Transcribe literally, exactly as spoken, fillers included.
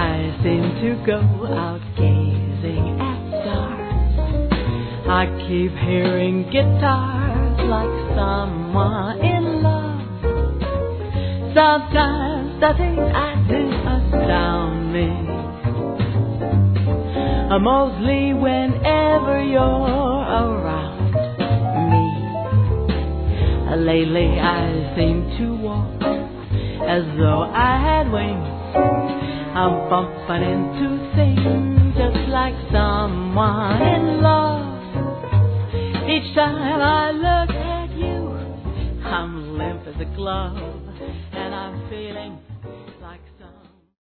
I seem to go out gazing at stars. I keep hearing guitars like someone in love. Sometimes the things I do astound me. Mostly whenever you're around me. Lately I seem to walk as though I had wings. I'm bumping into things just like someone in love. Each time I look at you, I'm limp as a glove, and I'm feeling